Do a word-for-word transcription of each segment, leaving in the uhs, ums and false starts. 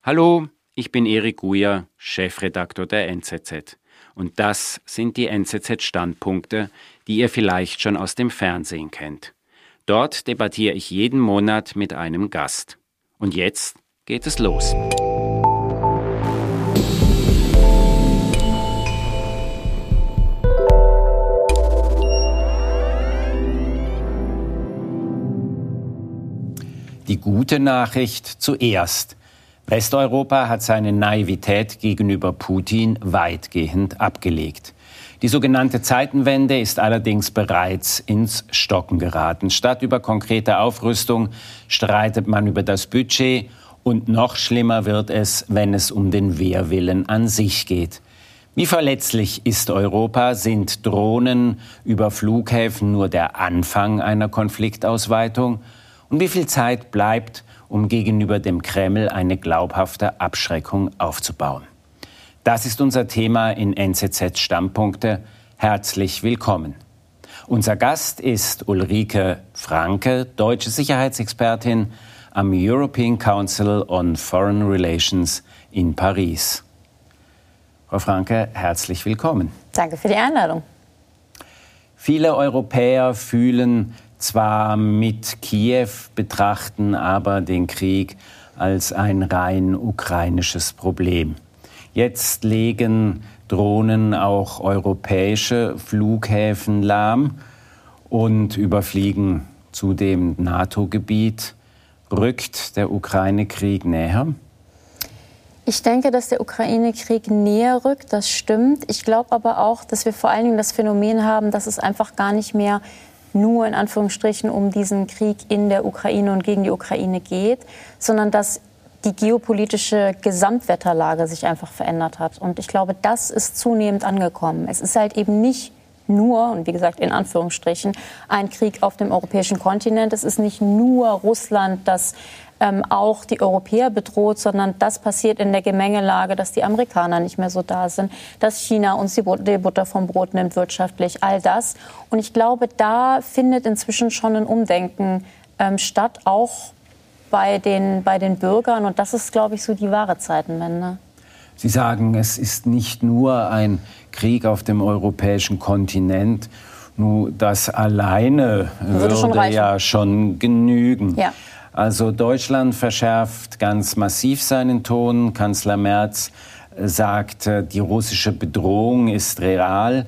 Hallo, ich bin Erik Guyer, Chefredaktor der N Z Z. Und das sind die N Z Z-Standpunkte, die ihr vielleicht schon aus dem Fernsehen kennt. Dort debattiere ich jeden Monat mit einem Gast. Und jetzt geht es los. Die gute Nachricht zuerst. Westeuropa hat seine Naivität gegenüber Putin weitgehend abgelegt. Die sogenannte Zeitenwende ist allerdings bereits ins Stocken geraten. Statt über konkrete Aufrüstung streitet man über das Budget und noch schlimmer wird es, wenn es um den Wehrwillen an sich geht. Wie verletzlich ist Europa? Sind Drohnen über Flughäfen nur der Anfang einer Konfliktausweitung? Und wie viel Zeit bleibt, um gegenüber dem Kreml eine glaubhafte Abschreckung aufzubauen? Das ist unser Thema in N Z Z Standpunkte. Herzlich willkommen. Unser Gast ist Ulrike Franke, deutsche Sicherheitsexpertin am European Council on Foreign Relations in Paris. Frau Franke, herzlich willkommen. Danke für die Einladung. Viele Europäer fühlen zwar mit Kiew, betrachten aber den Krieg als ein rein ukrainisches Problem. Jetzt legen Drohnen auch europäische Flughäfen lahm und überfliegen zudem NATO-Gebiet. Rückt der Ukraine-Krieg näher? Ich denke, dass der Ukraine-Krieg näher rückt, das stimmt. Ich glaube aber auch, dass wir vor allen Dingen das Phänomen haben, dass es einfach gar nicht mehr nur in Anführungsstrichen um diesen Krieg in der Ukraine und gegen die Ukraine geht, sondern dass die geopolitische Gesamtwetterlage sich einfach verändert hat. Und ich glaube, das ist zunehmend angekommen. Es ist halt eben nicht nur, und wie gesagt in Anführungsstrichen, ein Krieg auf dem europäischen Kontinent. Es ist nicht nur Russland, das ähm, auch die Europäer bedroht, sondern das passiert in der Gemengelage, dass die Amerikaner nicht mehr so da sind, dass China uns die Butter vom Brot nimmt wirtschaftlich, all das. Und ich glaube, da findet inzwischen schon ein Umdenken ähm, statt, auch bei den, bei den Bürgern. Und das ist, glaube ich, so die wahre Zeitenwende. Sie sagen, es ist nicht nur ein Krieg auf dem europäischen Kontinent. Nur das alleine würde, würde schon ja schon genügen. Ja. Also Deutschland verschärft ganz massiv seinen Ton. Kanzler Merz sagt, die russische Bedrohung ist real.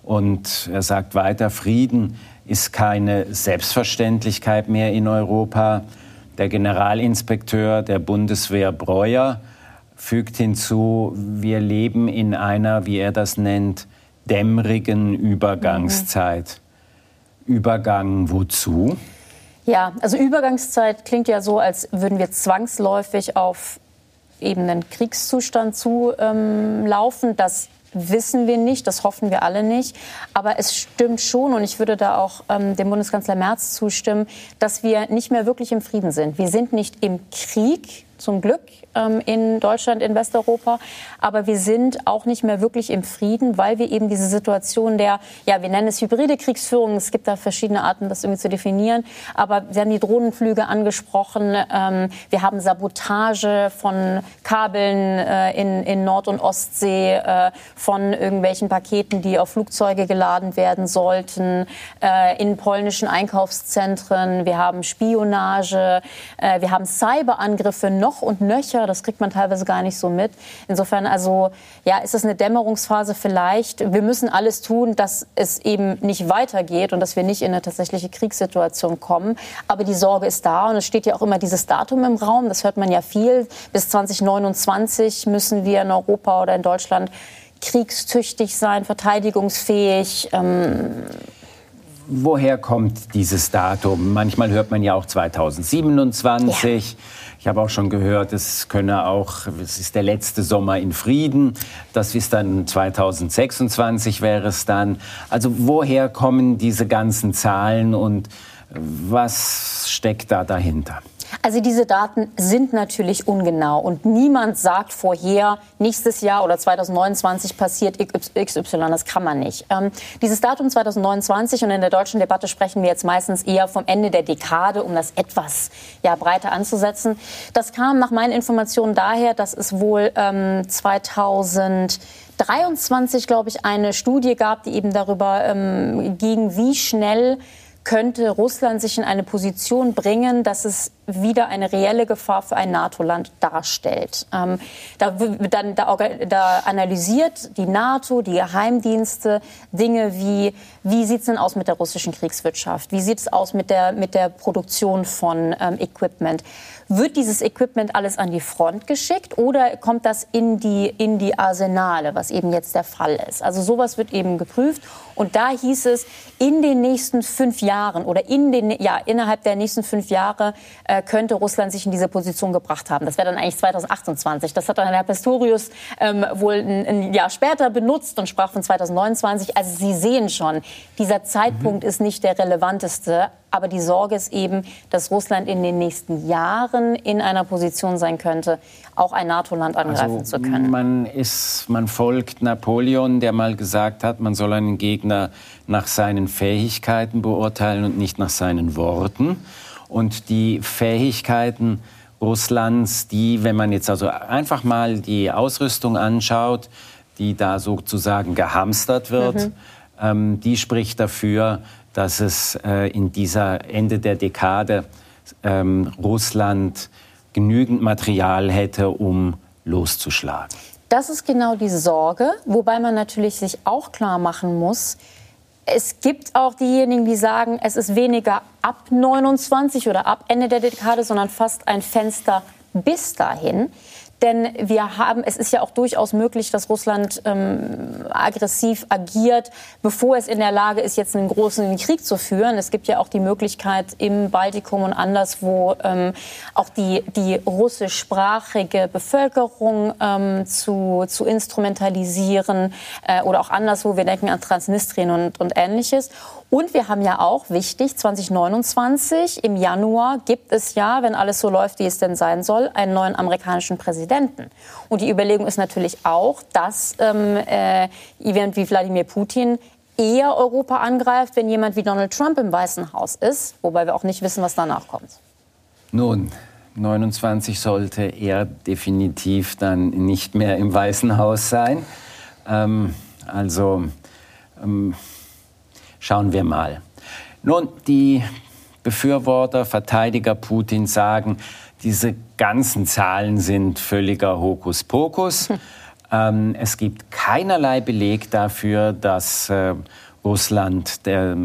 Und er sagt weiter, Frieden ist keine Selbstverständlichkeit mehr in Europa. Der Generalinspekteur der Bundeswehr Breuer fügt hinzu, wir leben in einer, wie er das nennt, dämmerigen Übergangszeit. Mhm. Übergang wozu? Ja, also Übergangszeit klingt ja so, als würden wir zwangsläufig auf eben einen Kriegszustand zulaufen. Ähm, das wissen wir nicht, das hoffen wir alle nicht. Aber es stimmt schon, und ich würde da auch ähm, dem Bundeskanzler Merz zustimmen, dass wir nicht mehr wirklich im Frieden sind. Wir sind nicht im Krieg, zum Glück, ähm, in Deutschland, in Westeuropa. Aber wir sind auch nicht mehr wirklich im Frieden, weil wir eben diese Situation der, ja, wir nennen es hybride Kriegsführung. Es gibt da verschiedene Arten, das irgendwie zu definieren. Aber wir haben die Drohnenflüge angesprochen. Ähm, wir haben Sabotage von Kabeln äh, in, in Nord- und Ostsee, äh, von irgendwelchen Paketen, die auf Flugzeuge geladen werden sollten, äh, in polnischen Einkaufszentren. Wir haben Spionage, äh, wir haben Cyberangriffe noch und nöcher. Das kriegt man teilweise gar nicht so mit. Insofern also, ja, ist es eine Dämmerungsphase vielleicht. Wir müssen alles tun, dass es eben nicht weitergeht und dass wir nicht in eine tatsächliche Kriegssituation kommen. Aber die Sorge ist da und es steht ja auch immer dieses Datum im Raum. Das hört man ja viel. Bis zwanzig neunundzwanzig müssen wir in Europa oder in Deutschland kriegstüchtig sein, verteidigungsfähig. Ähm Woher kommt dieses Datum? Manchmal hört man ja auch zweitausendsiebenundzwanzig. Ja. Ich habe auch schon gehört, es könne auch, es ist der letzte Sommer in Frieden. Das ist dann zweitausendsechsundzwanzig wäre es dann. Also woher kommen diese ganzen Zahlen und was steckt da dahinter? Also diese Daten sind natürlich ungenau und niemand sagt vorher, nächstes Jahr oder zweitausendneunundzwanzig passiert X Y, das kann man nicht. Ähm, dieses Datum zweitausendneunundzwanzig, und in der deutschen Debatte sprechen wir jetzt meistens eher vom Ende der Dekade, um das etwas ja, breiter anzusetzen. Das kam nach meinen Informationen daher, dass es wohl ähm, zweitausenddreiundzwanzig, glaube ich, eine Studie gab, die eben darüber ähm, ging, wie schnell könnte Russland sich in eine Position bringen, dass es wieder eine reelle Gefahr für ein NATO-Land darstellt. Ähm, da, dann, da, da analysiert die NATO, die Geheimdienste Dinge wie, wie sieht es denn aus mit der russischen Kriegswirtschaft? Wie sieht es aus mit der, mit der Produktion von ähm, Equipment? Wird dieses Equipment alles an die Front geschickt oder kommt das in die, in die Arsenale, was eben jetzt der Fall ist? Also sowas wird eben geprüft. Und da hieß es, in den nächsten fünf Jahren oder in den, ja, innerhalb der nächsten fünf Jahre äh, könnte Russland sich in diese Position gebracht haben. Das wäre dann eigentlich zweitausendachtundzwanzig. Das hat dann Herr Pistorius ähm, wohl ein, ein Jahr später benutzt und sprach von zweitausendneunundzwanzig. Also Sie sehen schon, dieser Zeitpunkt mhm. ist nicht der relevanteste. Aber die Sorge ist eben, dass Russland in den nächsten Jahren in einer Position sein könnte, auch ein NATO-Land angreifen also zu können. Man, ist, man folgt Napoleon, der mal gesagt hat, man soll einen Gegner nach seinen Fähigkeiten beurteilen und nicht nach seinen Worten. Und die Fähigkeiten Russlands, die, wenn man jetzt also einfach mal die Ausrüstung anschaut, die da sozusagen gehamstert wird, mhm. ähm, die spricht dafür, dass es äh, in dieser Ende der Dekade ähm, Russland genügend Material hätte, um loszuschlagen. Das ist genau die Sorge, wobei man natürlich sich auch klar machen muss, es gibt auch diejenigen, die sagen, es ist weniger ab neunundzwanzig oder ab Ende der Dekade, sondern fast ein Fenster bis dahin. Denn wir haben, es ist ja auch durchaus möglich, dass Russland ähm, aggressiv agiert, bevor es in der Lage ist, jetzt einen großen Krieg zu führen. Es gibt ja auch die Möglichkeit im Baltikum und anderswo ähm, auch die, die russischsprachige Bevölkerung ähm, zu, zu instrumentalisieren äh, oder auch anderswo. Wir denken an Transnistrien und, und Ähnliches. Und wir haben ja auch, wichtig, zweitausendneunundzwanzig, im Januar gibt es ja, wenn alles so läuft, wie es denn sein soll, einen neuen amerikanischen Präsidenten. Und die Überlegung ist natürlich auch, dass ähm, äh, jemand wie Wladimir Putin eher Europa angreift, wenn jemand wie Donald Trump im Weißen Haus ist, wobei wir auch nicht wissen, was danach kommt. Nun, neunundzwanzig sollte er definitiv dann nicht mehr im Weißen Haus sein. Ähm, also... Ähm, Schauen wir mal. Nun, die Befürworter, Verteidiger Putins sagen, diese ganzen Zahlen sind völliger Hokuspokus. Hm. Ähm, es gibt keinerlei Beleg dafür, dass äh, Russland der,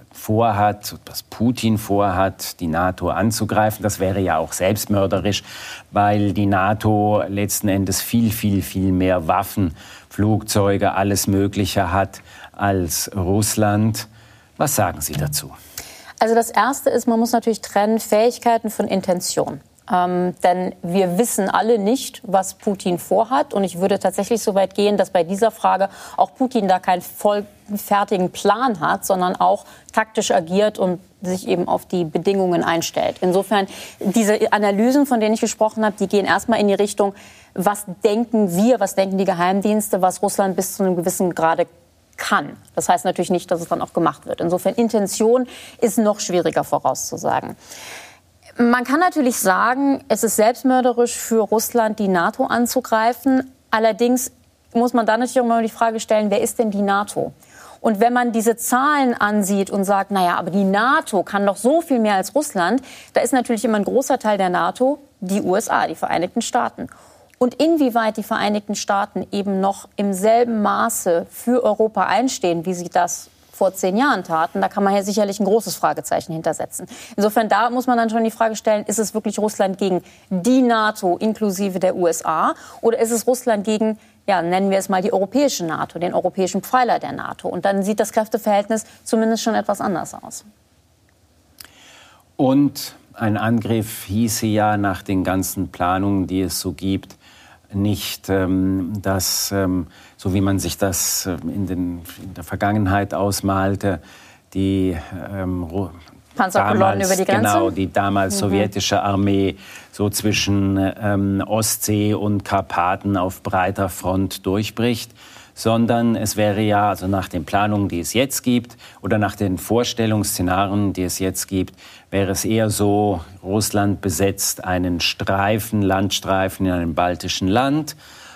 vorhat, dass Putin vorhat, die NATO anzugreifen. Das wäre ja auch selbstmörderisch, weil die NATO letzten Endes viel, viel, viel mehr Waffen, Flugzeuge, alles Mögliche hat als Russland. Was sagen Sie dazu? Also das Erste ist, man muss natürlich trennen Fähigkeiten von Intention. Ähm, denn wir wissen alle nicht, was Putin vorhat. Und ich würde tatsächlich so weit gehen, dass bei dieser Frage auch Putin da keinen vollfertigen Plan hat, sondern auch taktisch agiert und sich eben auf die Bedingungen einstellt. Insofern, diese Analysen, von denen ich gesprochen habe, die gehen erstmal in die Richtung, was denken wir, was denken die Geheimdienste, was Russland bis zu einem gewissen Grade kann. Das heißt natürlich nicht, dass es dann auch gemacht wird. Insofern, Intention ist noch schwieriger vorauszusagen. Man kann natürlich sagen, es ist selbstmörderisch für Russland, die NATO anzugreifen. Allerdings muss man dann natürlich auch mal die Frage stellen, wer ist denn die NATO? Und wenn man diese Zahlen ansieht und sagt, naja, aber die NATO kann doch so viel mehr als Russland, da ist natürlich immer ein großer Teil der NATO die U S A, die Vereinigten Staaten. Und inwieweit die Vereinigten Staaten eben noch im selben Maße für Europa einstehen, wie sie das vor zehn Jahren taten, da kann man ja sicherlich ein großes Fragezeichen hintersetzen. Insofern, da muss man dann schon die Frage stellen, ist es wirklich Russland gegen die NATO inklusive der U S A oder ist es Russland gegen, ja, nennen wir es mal die europäische NATO, den europäischen Pfeiler der NATO? Und dann sieht das Kräfteverhältnis zumindest schon etwas anders aus. Und ein Angriff hieße ja nach den ganzen Planungen, die es so gibt, nicht, ähm, dass, ähm, so wie man sich das ähm, in, den, in der Vergangenheit ausmalte, die ähm, Panzerkolonnen über die Grenze? Genau, die damals mhm. sowjetische Armee so zwischen ähm, Ostsee und Karpaten auf breiter Front durchbricht. Sondern es wäre ja, also nach den Planungen, die es jetzt gibt, oder nach den Vorstellungsszenarien, die es jetzt gibt, wäre es eher so, Russland besetzt einen Streifen, Landstreifen in einem baltischen Land.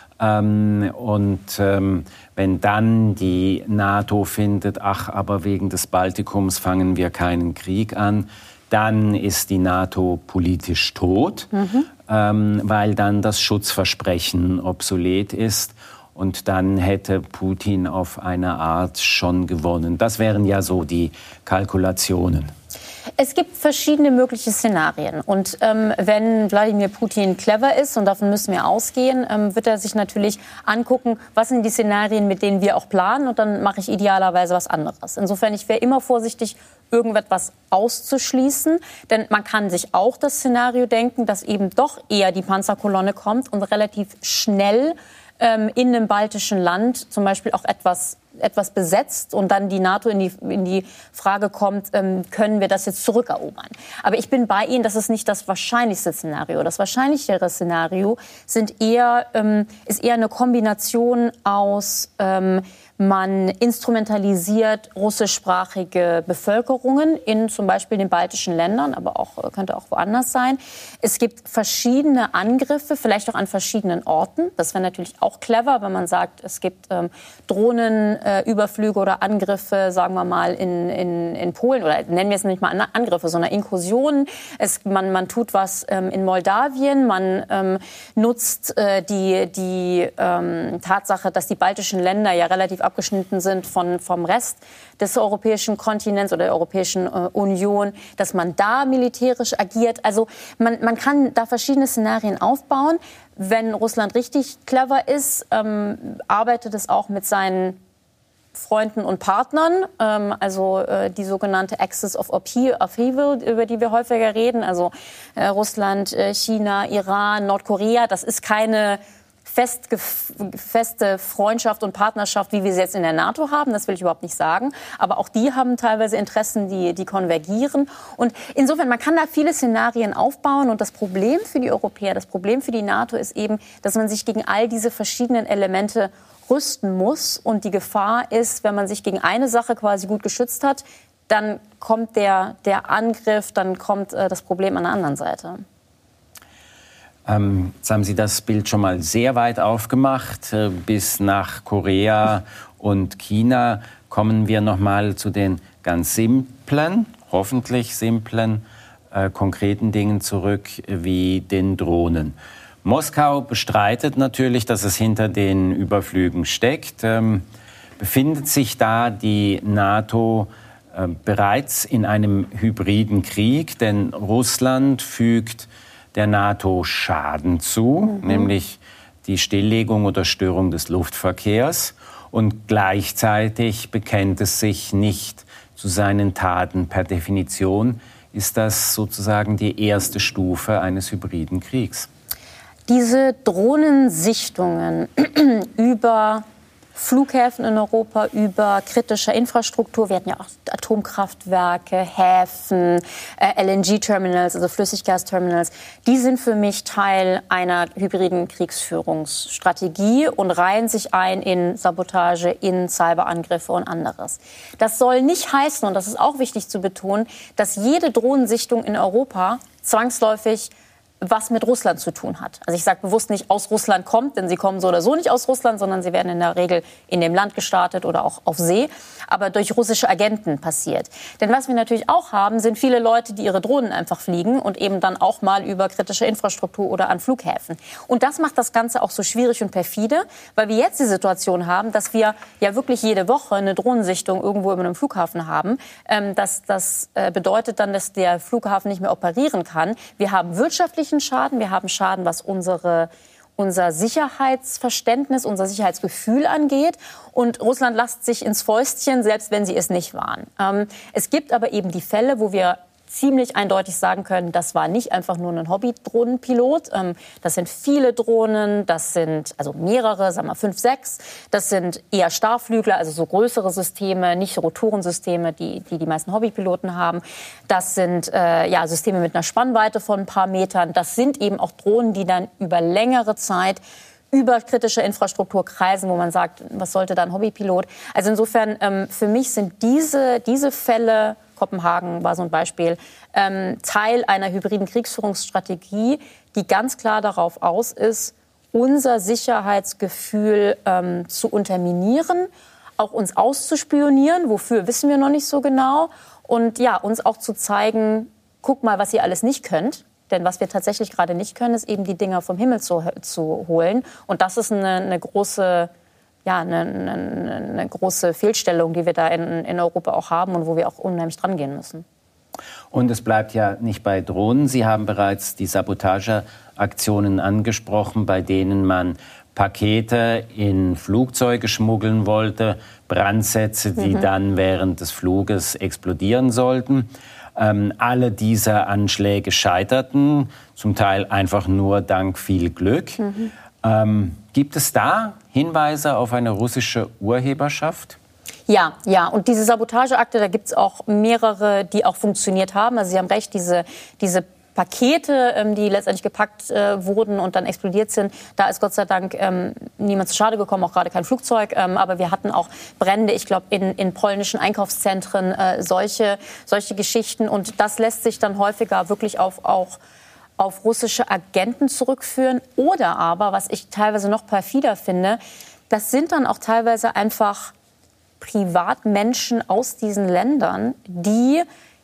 Ähm, und ähm, wenn dann die NATO findet, ach, aber wegen des Baltikums fangen wir keinen Krieg an, dann ist die NATO politisch tot, mhm. ähm, weil dann das Schutzversprechen obsolet ist. Und dann hätte Putin auf eine Art schon gewonnen. Das wären ja so die Kalkulationen. Es gibt verschiedene mögliche Szenarien. Und ähm, wenn Wladimir Putin clever ist, und davon müssen wir ausgehen, ähm, wird er sich natürlich angucken, was sind die Szenarien, mit denen wir auch planen. Und dann mache ich idealerweise was anderes. Insofern, ich wäre immer vorsichtig, irgendetwas auszuschließen. Denn man kann sich auch das Szenario denken, dass eben doch eher die Panzerkolonne kommt und relativ schnell ähm, in einem baltischen Land zum Beispiel auch etwas etwas besetzt und dann die NATO in die, in die Frage kommt, ähm, können wir das jetzt zurückerobern? Aber ich bin bei Ihnen, das ist nicht das wahrscheinlichste Szenario. Das wahrscheinlichere Szenario sind eher, ähm, ist eher eine Kombination aus, ähm, man instrumentalisiert russischsprachige Bevölkerungen in zum Beispiel den baltischen Ländern, aber auch könnte auch woanders sein. Es gibt verschiedene Angriffe, vielleicht auch an verschiedenen Orten. Das wäre natürlich auch clever, wenn man sagt, es gibt ähm, Drohnenüberflüge äh, oder Angriffe, sagen wir mal, in, in, in Polen. Oder nennen wir es nicht mal Angriffe, sondern Inkursionen. Es, man, man tut was ähm, in Moldawien. Man ähm, nutzt äh, die, die ähm, Tatsache, dass die baltischen Länder ja relativ abgeschnitten sind von, vom Rest des europäischen Kontinents oder der Europäischen äh, Union, dass man da militärisch agiert. Also man, man kann da verschiedene Szenarien aufbauen. Wenn Russland richtig clever ist, ähm, arbeitet es auch mit seinen Freunden und Partnern, ähm, also äh, die sogenannte Axis of Upheaval, über die wir häufiger reden, also äh, Russland, äh, China, Iran, Nordkorea. Das ist keine Fest, feste Freundschaft und Partnerschaft, wie wir sie jetzt in der NATO haben, das will ich überhaupt nicht sagen. Aber auch die haben teilweise Interessen, die, die konvergieren. Und insofern, man kann da viele Szenarien aufbauen. Und das Problem für die Europäer, das Problem für die NATO ist eben, dass man sich gegen all diese verschiedenen Elemente rüsten muss. Und die Gefahr ist, wenn man sich gegen eine Sache quasi gut geschützt hat, dann kommt der, der Angriff, dann kommt äh, das Problem an der anderen Seite. Ähm, jetzt haben Sie das Bild schon mal sehr weit aufgemacht. Äh, bis nach Korea und China kommen wir noch mal zu den ganz simplen, hoffentlich simplen, äh, konkreten Dingen zurück, wie den Drohnen. Moskau bestreitet natürlich, dass es hinter den Überflügen steckt. Ähm, befindet sich da die NATO äh, bereits in einem hybriden Krieg? Denn Russland fügt der NATO Schaden zu, mhm. nämlich die Stilllegung oder Störung des Luftverkehrs. Und gleichzeitig bekennt es sich nicht zu seinen Taten. Per Definition ist das sozusagen die erste Stufe eines hybriden Kriegs. Diese Drohnensichtungen über Flughäfen in Europa, über kritische Infrastruktur. Wir hatten ja auch Atomkraftwerke, Häfen, äh, L N G-Terminals, also Flüssiggasterminals. Die sind für mich Teil einer hybriden Kriegsführungsstrategie und reihen sich ein in Sabotage, in Cyberangriffe und anderes. Das soll nicht heißen, und das ist auch wichtig zu betonen, dass jede Drohnensichtung in Europa zwangsläufig was mit Russland zu tun hat. Also ich sage bewusst nicht aus Russland kommt, denn sie kommen so oder so nicht aus Russland, sondern sie werden in der Regel in dem Land gestartet oder auch auf See, aber durch russische Agenten passiert. Denn was wir natürlich auch haben, sind viele Leute, die ihre Drohnen einfach fliegen und eben dann auch mal über kritische Infrastruktur oder an Flughäfen. Und das macht das Ganze auch so schwierig und perfide, weil wir jetzt die Situation haben, dass wir ja wirklich jede Woche eine Drohnensichtung irgendwo über einem Flughafen haben. Das, das bedeutet dann, dass der Flughafen nicht mehr operieren kann. Wir haben wirtschaftliche Schaden. Wir haben Schaden, was unsere, unser Sicherheitsverständnis, unser Sicherheitsgefühl angeht. Und Russland lässt sich ins Fäustchen, selbst wenn sie es nicht waren. Ähm, es gibt aber eben die Fälle, wo wir ziemlich eindeutig sagen können, das war nicht einfach nur ein Hobby-Drohnenpilot. Ähm, das sind viele Drohnen, das sind also mehrere, sagen wir fünf, sechs. Das sind eher Starrflügler, also so größere Systeme, nicht Rotorensysteme, die die, die meisten Hobbypiloten haben. Das sind äh, ja, Systeme mit einer Spannweite von ein paar Metern. Das sind eben auch Drohnen, die dann über längere Zeit über kritische Infrastruktur kreisen, wo man sagt, was sollte da ein Hobbypilot? Also insofern, ähm, für mich sind diese, diese Fälle, Kopenhagen war so ein Beispiel, ähm, Teil einer hybriden Kriegsführungsstrategie, die ganz klar darauf aus ist, unser Sicherheitsgefühl ähm, zu unterminieren, auch uns auszuspionieren, wofür wissen wir noch nicht so genau, und ja, uns auch zu zeigen, guck mal, was ihr alles nicht könnt. Denn was wir tatsächlich gerade nicht können, ist eben die Dinger vom Himmel zu, zu holen. Und das ist eine, eine, große, ja, eine, eine, eine große Fehlstellung, die wir da in, in Europa auch haben und wo wir auch unheimlich dran gehen müssen. Und es bleibt ja nicht bei Drohnen. Sie haben bereits die Sabotageaktionen angesprochen, bei denen man Pakete in Flugzeuge schmuggeln wollte, Brandsätze, die mhm. dann während des Fluges explodieren sollten. Ähm, alle diese Anschläge scheiterten, zum Teil einfach nur dank viel Glück. Mhm. Ähm, gibt es da Hinweise auf eine russische Urheberschaft? Ja, ja. Und diese Sabotageakte, da gibt es auch mehrere, die auch funktioniert haben. Also Sie haben recht, diese, diese Pakete, ähm, die letztendlich gepackt äh, wurden und dann explodiert sind, da ist Gott sei Dank ähm, niemand zu Schade gekommen, auch gerade kein Flugzeug. Ähm, aber wir hatten auch Brände, ich glaube, in, in polnischen Einkaufszentren, äh, solche, solche Geschichten. Und das lässt sich dann häufiger wirklich auf, auch auf russische Agenten zurückführen. Oder aber, was ich teilweise noch perfider finde, das sind dann auch teilweise einfach Privatmenschen aus diesen Ländern, die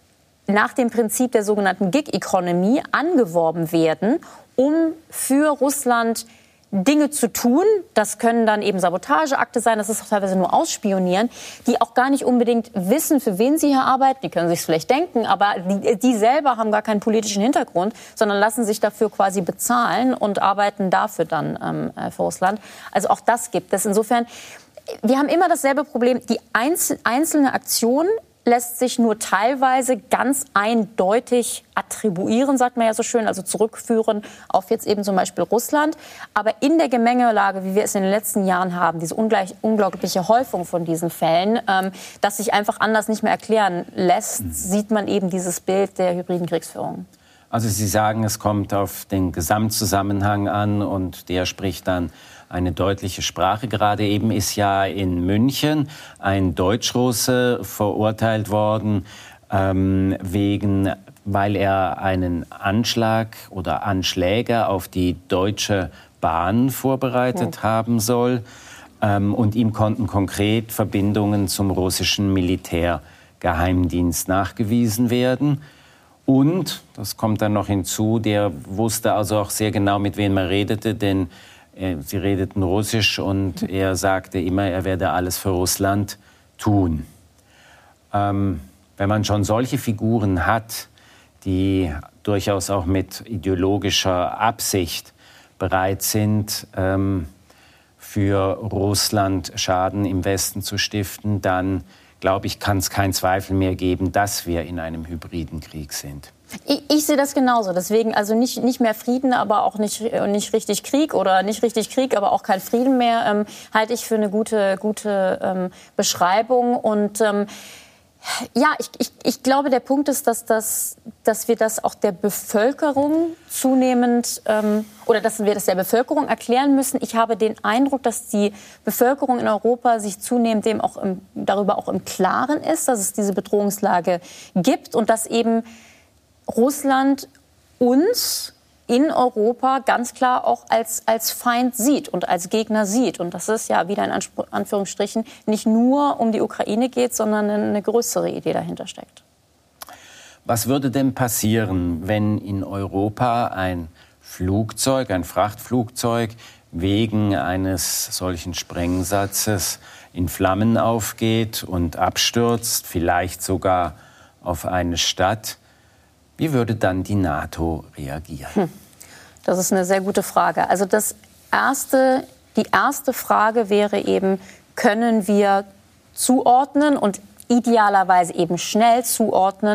nach dem Prinzip der sogenannten Gig-Economy angeworben werden, um für Russland Dinge zu tun. Das können dann eben Sabotageakte sein, das ist auch teilweise nur Ausspionieren, die auch gar nicht unbedingt wissen, für wen sie hier arbeiten. Die können sich vielleicht denken, aber die, die selber haben gar keinen politischen Hintergrund, sondern lassen sich dafür quasi bezahlen und arbeiten dafür dann ähm, für Russland. Also auch das gibt es. Insofern, wir haben immer dasselbe Problem. Die einzel- einzelne Aktion lässt sich nur teilweise ganz eindeutig attribuieren, sagt man ja so schön, also zurückführen auf jetzt eben zum Beispiel Russland. Aber in der Gemengelage, wie wir es in den letzten Jahren haben, diese ungleich, unglaubliche Häufung von diesen Fällen, ähm, das sich einfach anders nicht mehr erklären lässt, mhm. sieht man eben dieses Bild der hybriden Kriegsführung. Also Sie sagen, es kommt auf den Gesamtzusammenhang an und der spricht dann eine deutliche Sprache. Gerade eben ist ja in München ein Deutschrusse verurteilt worden, ähm, wegen, weil er einen Anschlag oder Anschläge auf die Deutsche Bahn vorbereitet ja. haben soll. Ähm, und ihm konnten konkret Verbindungen zum russischen Militärgeheimdienst nachgewiesen werden. Und, das kommt dann noch hinzu, der wusste also auch sehr genau, mit wem er redete, denn sie redeten Russisch und er sagte immer, er werde alles für Russland tun. Ähm, wenn man schon solche Figuren hat, die durchaus auch mit ideologischer Absicht bereit sind, ähm, für Russland Schaden im Westen zu stiften, dann glaube ich, kann es keinen Zweifel mehr geben, dass wir in einem hybriden Krieg sind. Ich, ich sehe das genauso. Deswegen also nicht, nicht mehr Frieden, aber auch nicht, nicht richtig Krieg oder nicht richtig Krieg, aber auch kein Frieden mehr, ähm, halte ich für eine gute, gute ähm, Beschreibung. Und ähm, ja, ich, ich, ich glaube, der Punkt ist, dass, das, dass wir das auch der Bevölkerung zunehmend ähm, oder dass wir das der Bevölkerung erklären müssen. Ich habe den Eindruck, dass die Bevölkerung in Europa sich zunehmend dem auch im, darüber auch im Klaren ist, dass es diese Bedrohungslage gibt und dass eben Russland uns in Europa ganz klar auch als, als Feind sieht und als Gegner sieht. Und dass es ja wieder in Anführungsstrichen nicht nur um die Ukraine geht, sondern eine größere Idee dahinter steckt. Was würde denn passieren, wenn in Europa ein Flugzeug, ein Frachtflugzeug wegen eines solchen Sprengsatzes in Flammen aufgeht und abstürzt, vielleicht sogar auf eine Stadt? Wie würde dann die NATO reagieren? Hm. Das ist eine sehr gute Frage. Also das erste, die erste Frage wäre eben, können wir zuordnen und idealerweise eben schnell zuordnen,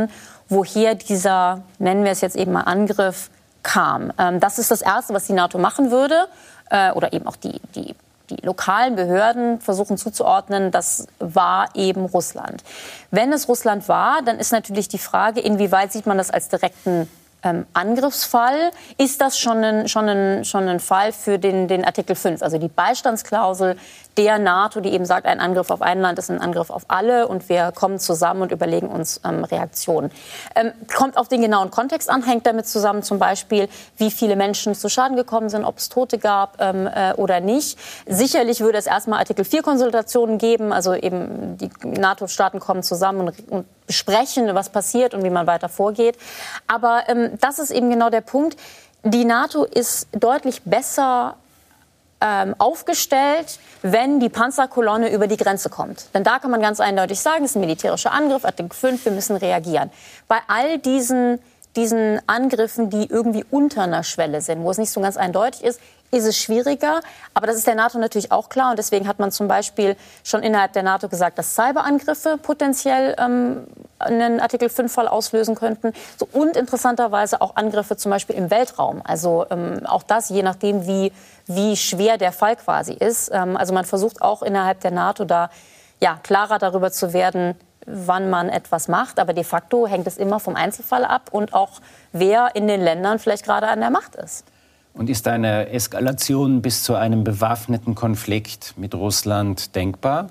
woher dieser, nennen wir es jetzt eben mal, Angriff kam. Ähm, das ist das Erste, was die NATO machen würde, äh, oder eben auch die, die, die lokalen Behörden versuchen zuzuordnen, das war eben Russland. Wenn es Russland war, dann ist natürlich die Frage, inwieweit sieht man das als direkten Ähm, Angriffsfall, ist das schon ein, schon ein, schon ein Fall für den, den Artikel fünf, also die Beistandsklausel der NATO, die eben sagt, ein Angriff auf ein Land ist ein Angriff auf alle und wir kommen zusammen und überlegen uns ähm, Reaktionen. Ähm, kommt auf den genauen Kontext an, hängt damit zusammen zum Beispiel, wie viele Menschen zu Schaden gekommen sind, ob es Tote gab ähm, äh, oder nicht. Sicherlich würde es erstmal Artikel vier Konsultationen geben, also eben die NATO-Staaten kommen zusammen und, und besprechen, was passiert und wie man weiter vorgeht. Aber ähm, das ist eben genau der Punkt. Die NATO ist deutlich besser ähm, aufgestellt, wenn die Panzerkolonne über die Grenze kommt. Denn da kann man ganz eindeutig sagen, es ist ein militärischer Angriff, Artikel fünf, wir müssen reagieren. Bei all diesen, diesen Angriffen, die irgendwie unter einer Schwelle sind, wo es nicht so ganz eindeutig ist, ist es schwieriger. Aber das ist der NATO natürlich auch klar. Und deswegen hat man zum Beispiel schon innerhalb der NATO gesagt, dass Cyberangriffe potenziell ähm, einen Artikel fünf-Fall auslösen könnten. So, und interessanterweise auch Angriffe zum Beispiel im Weltraum. Also ähm, auch das, je nachdem, wie, wie schwer der Fall quasi ist. Ähm, also man versucht auch innerhalb der NATO da ja, klarer darüber zu werden, wann man etwas macht. Aber de facto hängt es immer vom Einzelfall ab und auch, wer in den Ländern vielleicht gerade an der Macht ist. Und ist eine Eskalation bis zu einem bewaffneten Konflikt mit Russland denkbar?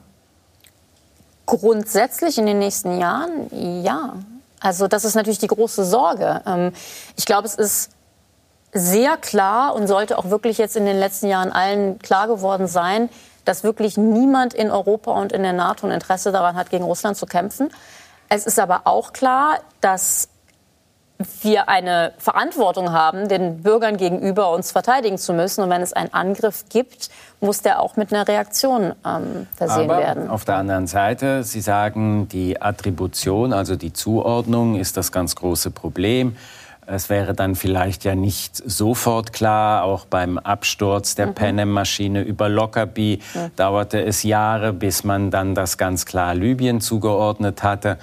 Grundsätzlich in den nächsten Jahren, ja. Also das ist natürlich die große Sorge. Ich glaube, es ist sehr klar und sollte auch wirklich jetzt in den letzten Jahren allen klar geworden sein, dass wirklich niemand in Europa und in der NATO ein Interesse daran hat, gegen Russland zu kämpfen. Es ist aber auch klar, dass wir eine Verantwortung haben, den Bürgern gegenüber uns verteidigen zu müssen. Und wenn es einen Angriff gibt, muss der auch mit einer Reaktion ähm, versehen Aber werden. Auf der anderen Seite, Sie sagen, die Attribution, also die Zuordnung, ist das ganz große Problem. Es wäre dann vielleicht ja nicht sofort klar, auch beim Absturz der mhm. Panem-Maschine über Lockerbie mhm. dauerte es Jahre, bis man dann das ganz klar Libyen zugeordnet hatte.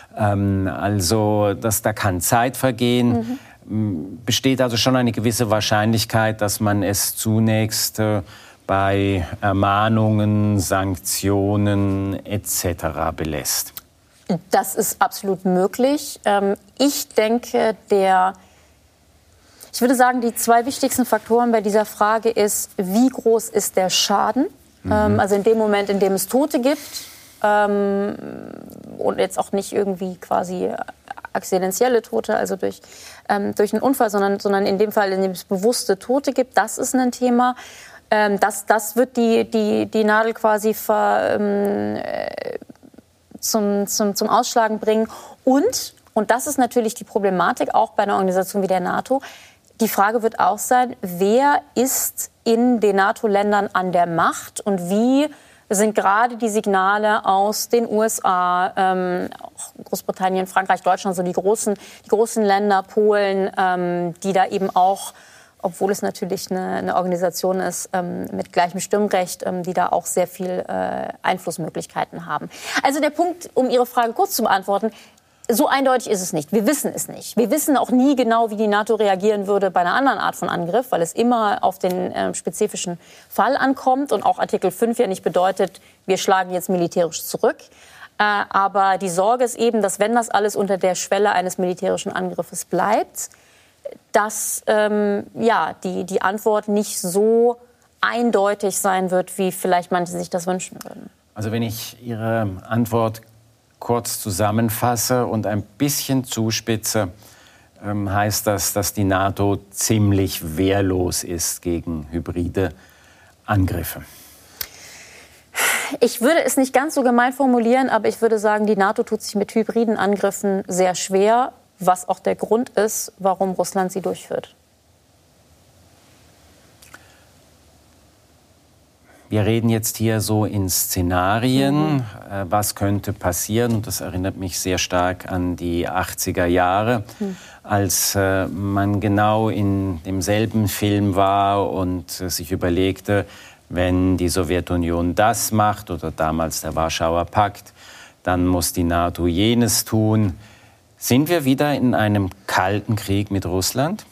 Also, dass da kann Zeit vergehen. Mhm. Besteht also schon eine gewisse Wahrscheinlichkeit, dass man es zunächst äh, bei Ermahnungen, Sanktionen et cetera belässt. Das ist absolut möglich. Ich denke, der, ich würde sagen, die zwei wichtigsten Faktoren bei dieser Frage ist, wie groß ist der Schaden? Mhm. Also in dem Moment, in dem es Tote gibt, Ähm, und jetzt auch nicht irgendwie quasi akzidentielle Tote, also durch, ähm, durch einen Unfall, sondern, sondern in dem Fall, in dem es bewusste Tote gibt, das ist ein Thema. Ähm, das, das wird die, die, die Nadel quasi ver, ähm, äh, zum, zum, zum Ausschlagen bringen. Und, und das ist natürlich die Problematik auch bei einer Organisation wie der NATO, die Frage wird auch sein, wer ist in den NATO-Ländern an der Macht und wie sind gerade die Signale aus den U S A, ähm, Großbritannien, Frankreich, Deutschland, so die großen, die großen Länder, Polen, ähm, die da eben auch, obwohl es natürlich eine, eine Organisation ist ähm, mit gleichem Stimmrecht, ähm, die da auch sehr viel äh, Einflussmöglichkeiten haben. Also der Punkt, um Ihre Frage kurz zu beantworten, so eindeutig ist es nicht. Wir wissen es nicht. Wir wissen auch nie genau, wie die NATO reagieren würde bei einer anderen Art von Angriff, weil es immer auf den äh, spezifischen Fall ankommt und auch Artikel fünf ja nicht bedeutet, wir schlagen jetzt militärisch zurück. Äh, aber die Sorge ist eben, dass wenn das alles unter der Schwelle eines militärischen Angriffes bleibt, dass ähm, ja, die, die Antwort nicht so eindeutig sein wird, wie vielleicht manche sich das wünschen würden. Also wenn ich Ihre Antwort kurz zusammenfasse und ein bisschen zuspitze, ähm, heißt das, dass die NATO ziemlich wehrlos ist gegen hybride Angriffe. Ich würde es nicht ganz so gemein formulieren, aber ich würde sagen, die NATO tut sich mit hybriden Angriffen sehr schwer, was auch der Grund ist, warum Russland sie durchführt. Wir reden jetzt hier so in Szenarien, mhm. äh, was könnte passieren. Und das erinnert mich sehr stark an die achtziger Jahre, mhm. als äh, man genau in demselben Film war und äh, sich überlegte, wenn die Sowjetunion das macht oder damals der Warschauer Pakt, dann muss die NATO jenes tun. Sind wir wieder in einem kalten Krieg mit Russland?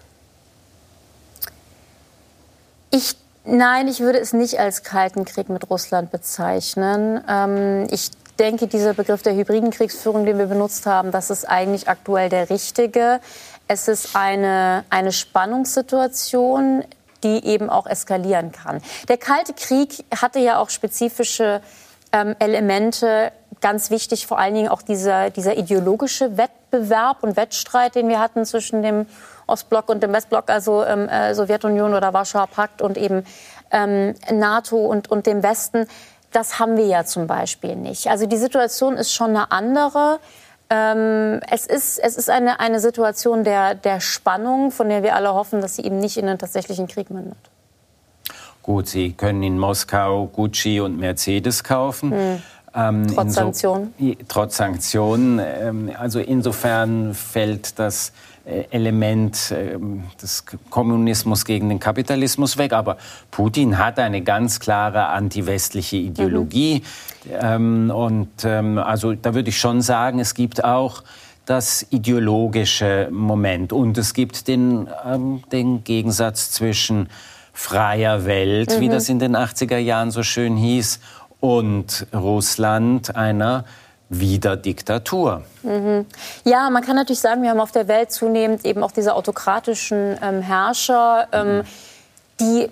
Ich, nein, ich würde es nicht als kalten Krieg mit Russland bezeichnen. Ähm, ich denke, dieser Begriff der hybriden Kriegsführung, den wir benutzt haben, das ist eigentlich aktuell der richtige. Es ist eine, eine Spannungssituation, die eben auch eskalieren kann. Der Kalte Krieg hatte ja auch spezifische ähm, Elemente, ganz wichtig vor allen Dingen auch dieser, dieser ideologische Wettbewerb und Wettstreit, den wir hatten zwischen dem Ostblock und dem Westblock, also ähm, äh, Sowjetunion oder Warschauer Pakt und eben ähm, NATO und, und dem Westen. Das haben wir ja zum Beispiel nicht. Also die Situation ist schon eine andere. Ähm, es ist, es ist eine, eine Situation der, der Spannung, von der wir alle hoffen, dass sie eben nicht in einen tatsächlichen Krieg mündet. Gut, Sie können in Moskau Gucci und Mercedes kaufen. Hm. Ähm, trotz Sanktionen. So, trotz Sanktionen. Ähm, also insofern fällt das Element des Kommunismus gegen den Kapitalismus weg. Aber Putin hat eine ganz klare antiwestliche Ideologie. Mhm. Ähm, und ähm, also da würde ich schon sagen, es gibt auch das ideologische Moment. Und es gibt den, ähm, den Gegensatz zwischen freier Welt, mhm. wie das in den achtziger Jahren so schön hieß, und Russland, einer wieder Diktatur. Mhm. Ja, man kann natürlich sagen, wir haben auf der Welt zunehmend eben auch diese autokratischen ähm, Herrscher, ähm, mhm. die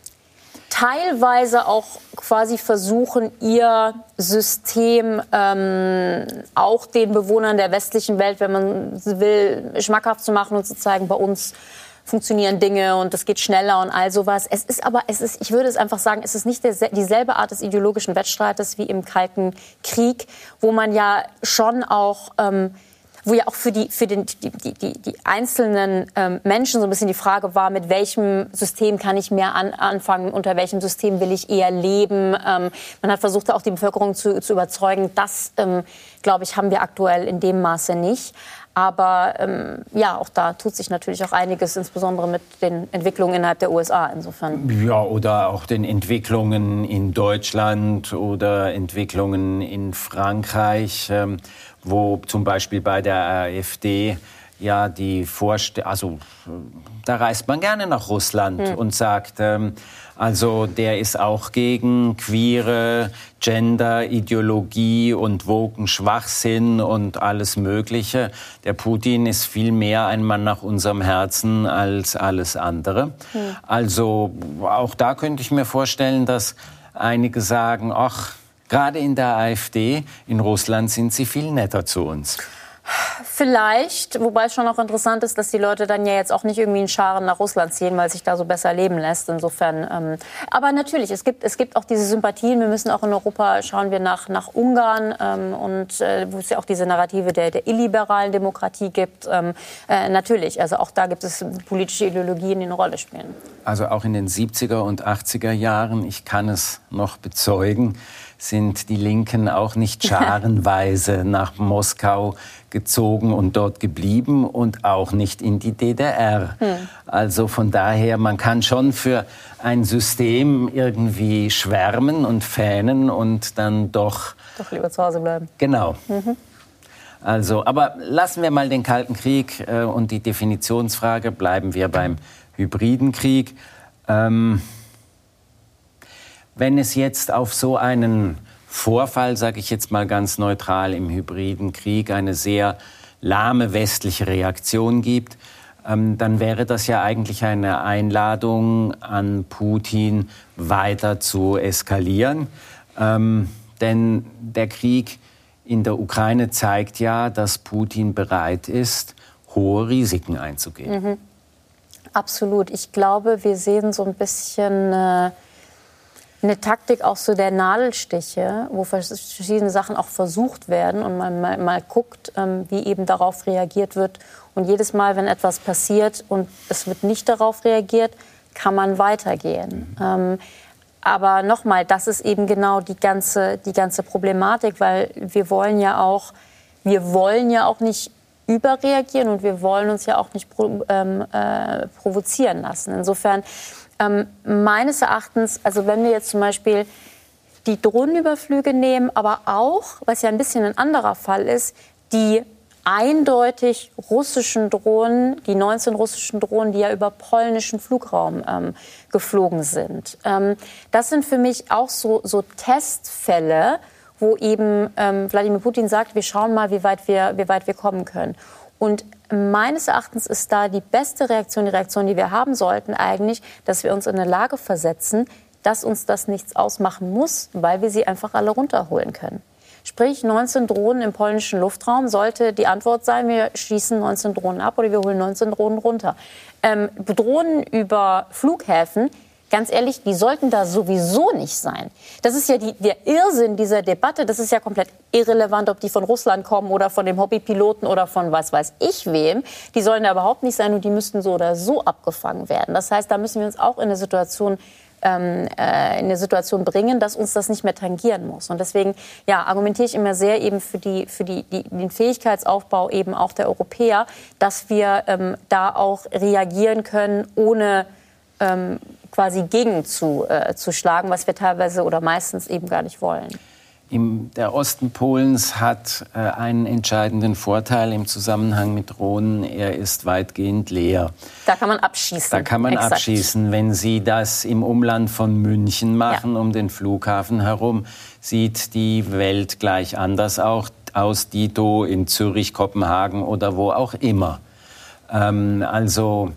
teilweise auch quasi versuchen, ihr System ähm, auch den Bewohnern der westlichen Welt, wenn man will, schmackhaft zu machen und zu zeigen, bei uns funktionieren Dinge und es geht schneller und all sowas. Es ist aber, es ist, ich würde es einfach sagen, es ist nicht der, dieselbe Art des ideologischen Wettstreites wie im Kalten Krieg, wo man ja schon auch, ähm, wo ja auch für die, für den, die, die, die einzelnen ähm, Menschen so ein bisschen die Frage war, mit welchem System kann ich mehr an, anfangen, unter welchem System will ich eher leben. Ähm, man hat versucht, auch die Bevölkerung zu, zu überzeugen. Das, ähm, glaube ich, haben wir aktuell in dem Maße nicht. Aber ähm, ja, auch da tut sich natürlich auch einiges, insbesondere mit den Entwicklungen innerhalb der U S A insofern. Ja, oder auch den Entwicklungen in Deutschland oder Entwicklungen in Frankreich, ähm, wo zum Beispiel bei der AfD ja die Vorstellung, also da reist man gerne nach Russland hm. und sagt, ähm, also der ist auch gegen queere Gender-Ideologie und woken Schwachsinn und alles Mögliche. Der Putin ist viel mehr ein Mann nach unserem Herzen als alles andere. Hm. Also auch da könnte ich mir vorstellen, dass einige sagen, ach, gerade in der AfD in Russland sind sie viel netter zu uns. Vielleicht, wobei es schon auch interessant ist, dass die Leute dann ja jetzt auch nicht irgendwie in Scharen nach Russland ziehen, weil sich da so besser leben lässt. Insofern, ähm, aber natürlich, es gibt, es gibt auch diese Sympathien. Wir müssen auch in Europa, schauen wir nach, nach Ungarn ähm, und äh, wo es ja auch diese Narrative der, der illiberalen Demokratie gibt. Ähm, äh, natürlich, also auch da gibt es politische Ideologien, die eine Rolle spielen. Also auch in den siebziger und achtziger Jahren, ich kann es noch bezeugen, sind die Linken auch nicht scharenweise nach Moskau gezogen und dort geblieben und auch nicht in die D D R. Hm. Also von daher, man kann schon für ein System irgendwie schwärmen und fähnen und dann doch... Doch lieber zu Hause bleiben. Genau. Mhm. Also, aber lassen wir mal den Kalten Krieg äh, und die Definitionsfrage, bleiben wir beim hybriden Krieg. Ähm, Wenn es jetzt auf so einen Vorfall, sage ich jetzt mal ganz neutral, im hybriden Krieg eine sehr lahme westliche Reaktion gibt, ähm, dann wäre das ja eigentlich eine Einladung an Putin, weiter zu eskalieren. Ähm, denn der Krieg in der Ukraine zeigt ja, dass Putin bereit ist, hohe Risiken einzugehen. Mhm. Absolut. Ich glaube, wir sehen so ein bisschen... Äh eine Taktik auch so der Nadelstiche, wo verschiedene Sachen auch versucht werden und man mal, mal guckt, ähm, wie eben darauf reagiert wird. Und jedes Mal, wenn etwas passiert und es wird nicht darauf reagiert, kann man weitergehen. Mhm. Ähm, aber nochmal, das ist eben genau die ganze, die ganze Problematik, weil wir wollen ja auch, wir wollen ja auch nicht überreagieren und wir wollen uns ja auch nicht pro, ähm, äh, provozieren lassen. Insofern Ähm, meines Erachtens, also wenn wir jetzt zum Beispiel die Drohnenüberflüge nehmen, aber auch, was ja ein bisschen ein anderer Fall ist, die eindeutig russischen Drohnen, die neunzehn russischen Drohnen, die ja über polnischen Flugraum ähm, geflogen sind. Ähm, das sind für mich auch so, so Testfälle, wo eben ähm, Wladimir Putin sagt, wir schauen mal, wie weit wir, wie weit wir kommen können. Und meines Erachtens ist da die beste Reaktion, die Reaktion, die wir haben sollten, eigentlich, dass wir uns in eine Lage versetzen, dass uns das nichts ausmachen muss, weil wir sie einfach alle runterholen können. Sprich, neunzehn Drohnen im polnischen Luftraum sollte die Antwort sein, wir schießen neunzehn Drohnen ab oder wir holen neunzehn Drohnen runter. Ähm, Drohnen über Flughäfen, ganz ehrlich, die sollten da sowieso nicht sein. Das ist ja die, der Irrsinn dieser Debatte. Das ist ja komplett irrelevant, ob die von Russland kommen oder von dem Hobbypiloten oder von was weiß ich wem. Die sollen da überhaupt nicht sein und die müssten so oder so abgefangen werden. Das heißt, da müssen wir uns auch in eine Situation Ähm, äh, in eine Situation bringen, dass uns das nicht mehr tangieren muss. Und deswegen ja, argumentiere ich immer sehr eben für, die, für die, die, den Fähigkeitsaufbau eben auch der Europäer, dass wir ähm, da auch reagieren können, ohne ähm, quasi gegen zu, äh, zu schlagen, was wir teilweise oder meistens eben gar nicht wollen. Im, der Osten Polens hat äh, einen entscheidenden Vorteil im Zusammenhang mit Drohnen. Er ist weitgehend leer. Da kann man abschießen. Da kann man Exakt. abschießen. Wenn Sie das im Umland von München machen, ja. um den Flughafen herum, sieht die Welt gleich anders auch aus. Dito in Zürich, Kopenhagen oder wo auch immer. Ähm, also,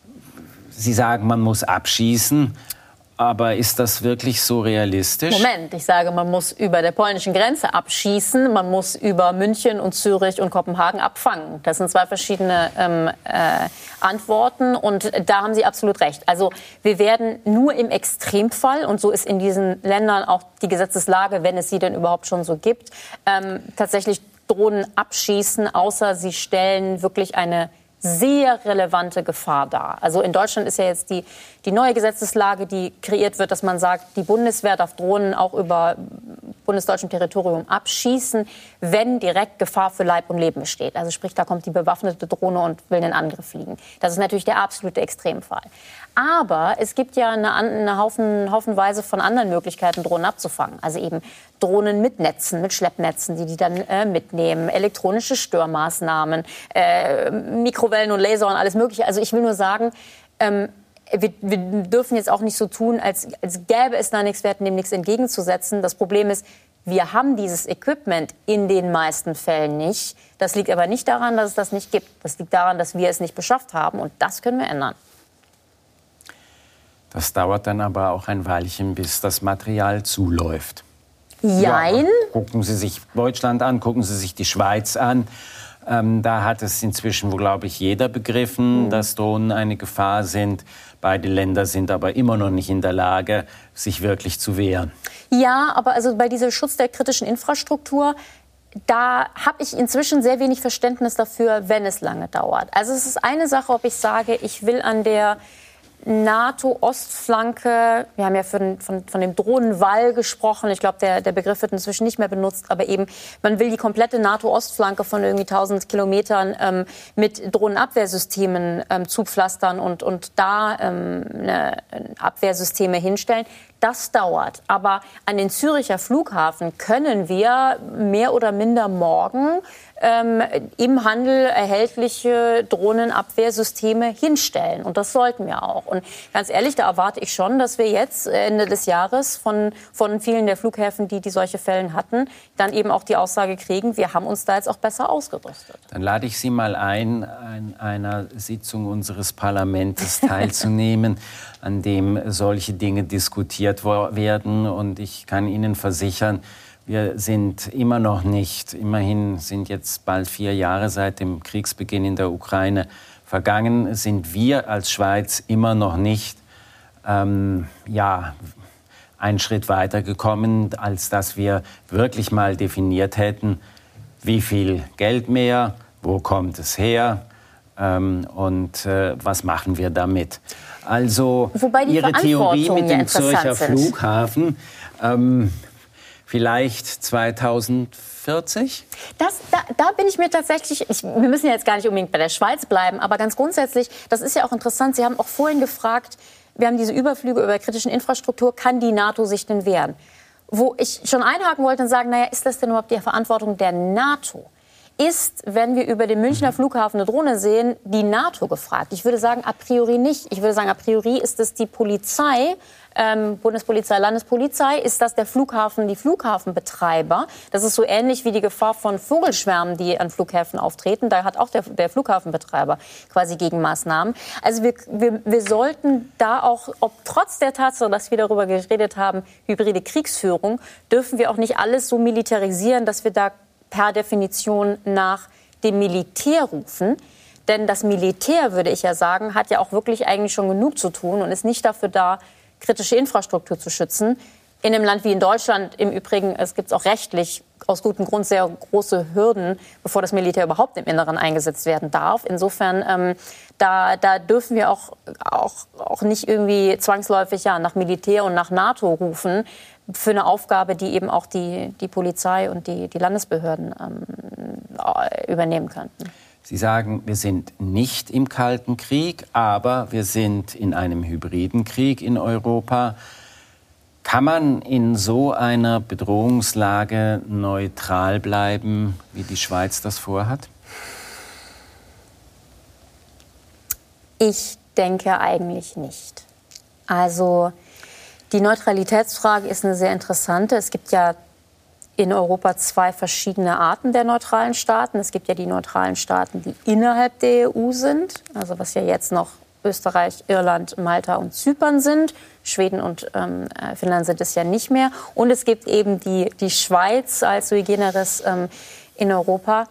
Sie sagen, man muss abschießen. Aber ist das wirklich so realistisch? Moment, ich sage, man muss über der polnischen Grenze abschießen, man muss über München und Zürich und Kopenhagen abfangen. Das sind zwei verschiedene ähm, äh, Antworten und da haben Sie absolut recht. Also wir werden nur im Extremfall, und so ist in diesen Ländern auch die Gesetzeslage, wenn es sie denn überhaupt schon so gibt, ähm, tatsächlich Drohnen abschießen, außer sie stellen wirklich eine sehr relevante Gefahr dar. Also in Deutschland ist ja jetzt die, die neue Gesetzeslage, die kreiert wird, dass man sagt, die Bundeswehr darf Drohnen auch über bundesdeutschem Territorium abschießen, wenn direkt Gefahr für Leib und Leben besteht. Also sprich, da kommt die bewaffnete Drohne und will einen Angriff fliegen. Das ist natürlich der absolute Extremfall. Aber es gibt ja eine, eine Haufen, Haufenweise von anderen Möglichkeiten, Drohnen abzufangen. Also eben Drohnen mit Netzen, mit Schleppnetzen, die die dann äh, mitnehmen, elektronische Störmaßnahmen, äh, Mikrowellen und Laser und alles Mögliche. Also ich will nur sagen, ähm, wir, wir dürfen jetzt auch nicht so tun, als, als gäbe es da nichts, wir hätten dem nichts entgegenzusetzen. Das Problem ist, wir haben dieses Equipment in den meisten Fällen nicht. Das liegt aber nicht daran, dass es das nicht gibt. Das liegt daran, dass wir es nicht beschafft haben. Und das können wir ändern. Das dauert dann aber auch ein Weilchen, bis das Material zuläuft. Jein. Ja, gucken Sie sich Deutschland an, gucken Sie sich die Schweiz an. Ähm, da hat es inzwischen, wo glaube ich, jeder begriffen, mhm. dass Drohnen eine Gefahr sind. Beide Länder sind aber immer noch nicht in der Lage, sich wirklich zu wehren. Ja, aber also bei diesem Schutz der kritischen Infrastruktur, da habe ich inzwischen sehr wenig Verständnis dafür, wenn es lange dauert. Also es ist eine Sache, ob ich sage, ich will an der NATO-Ostflanke, wir haben ja von, von, von dem Drohnenwall gesprochen, ich glaube, der, der Begriff wird inzwischen nicht mehr benutzt, aber eben, man will die komplette NATO-Ostflanke von irgendwie tausend Kilometern ähm, mit Drohnenabwehrsystemen ähm, zupflastern und, und da ähm, eine Abwehrsysteme hinstellen. Das dauert. Aber an den Züricher Flughafen können wir mehr oder minder morgen ähm, im Handel erhältliche Drohnenabwehrsysteme hinstellen. Und das sollten wir auch. Und ganz ehrlich, da erwarte ich schon, dass wir jetzt Ende des Jahres von, von vielen der Flughäfen, die, die solche Fälle hatten, dann eben auch die Aussage kriegen, wir haben uns da jetzt auch besser ausgerüstet. Dann lade ich Sie mal ein, an einer Sitzung unseres Parlaments teilzunehmen, an dem solche Dinge diskutiert werden. Und ich kann Ihnen versichern, wir sind immer noch nicht, immerhin sind jetzt bald vier Jahre seit dem Kriegsbeginn in der Ukraine vergangen, sind wir als Schweiz immer noch nicht ähm, ja, einen Schritt weiter gekommen, als dass wir wirklich mal definiert hätten, wie viel Geld mehr, wo kommt es her ähm, und äh, was machen wir damit. Also Ihre Theorie mit dem Zürcher Flughafen, ähm, vielleicht zweitausendvierzig? Das, da, da bin ich mir tatsächlich, ich, wir müssen ja jetzt gar nicht unbedingt bei der Schweiz bleiben, aber ganz grundsätzlich, das ist ja auch interessant, Sie haben auch vorhin gefragt, wir haben diese Überflüge über kritischen Infrastruktur, kann die NATO sich denn wehren? Wo ich schon einhaken wollte und sagen, naja, ist das denn überhaupt die Verantwortung der NATO? ist, wenn wir über den Münchner Flughafen eine Drohne sehen, die NATO gefragt? Ich würde sagen, a priori nicht. Ich würde sagen, a priori ist es die Polizei, ähm, Bundespolizei, Landespolizei, ist das der Flughafen, die Flughafenbetreiber. Das ist so ähnlich wie die Gefahr von Vogelschwärmen, die an Flughäfen auftreten. Da hat auch der, der Flughafenbetreiber quasi Gegenmaßnahmen. Also wir, wir, wir sollten da auch, ob trotz der Tatsache, dass wir darüber geredet haben, hybride Kriegsführung, dürfen wir auch nicht alles so militarisieren, dass wir da per Definition nach dem Militär rufen. Denn das Militär, würde ich ja sagen, hat ja auch wirklich eigentlich schon genug zu tun und ist nicht dafür da, kritische Infrastruktur zu schützen. In einem Land wie in Deutschland im Übrigen, es gibt auch rechtlich aus gutem Grund sehr große Hürden, bevor das Militär überhaupt im Inneren eingesetzt werden darf. Insofern, ähm, da, da dürfen wir auch, auch, auch nicht irgendwie zwangsläufig ja, nach Militär und nach NATO rufen für eine Aufgabe, die eben auch die, die Polizei und die, die Landesbehörden ähm, übernehmen könnten. Sie sagen, wir sind nicht im Kalten Krieg, aber wir sind in einem hybriden Krieg in Europa. Kann man in so einer Bedrohungslage neutral bleiben, wie die Schweiz das vorhat? Ich denke eigentlich nicht. Also die Neutralitätsfrage ist eine sehr interessante. Es gibt ja in Europa zwei verschiedene Arten der neutralen Staaten. Es gibt ja die neutralen Staaten, die innerhalb der E U sind, also was ja jetzt noch Österreich, Irland, Malta und Zypern sind. Schweden und ähm, Finnland sind es ja nicht mehr. Und es gibt eben die, die Schweiz als sui generis ähm, in Europa.